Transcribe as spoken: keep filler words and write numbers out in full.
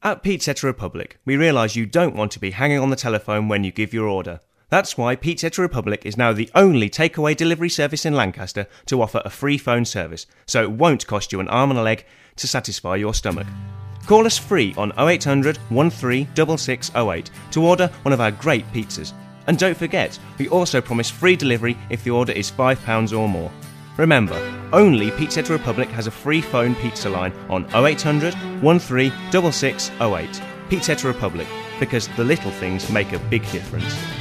At Pizzetta Republic, we realise you don't want to be hanging on the telephone when you give your order. That's why Pizzetta Republic is now the only takeaway delivery service in Lancaster to offer a free phone service, so it won't cost you an arm and a leg to satisfy your stomach. Call us free on oh eight hundred, one three six six oh eight to order one of our great pizzas. And don't forget, we also promise free delivery if the order is five pounds or more. Remember, only Pizzetta Republic has a free phone pizza line on oh eight hundred, one three six six oh eight. Pizzetta Republic, because the little things make a big difference.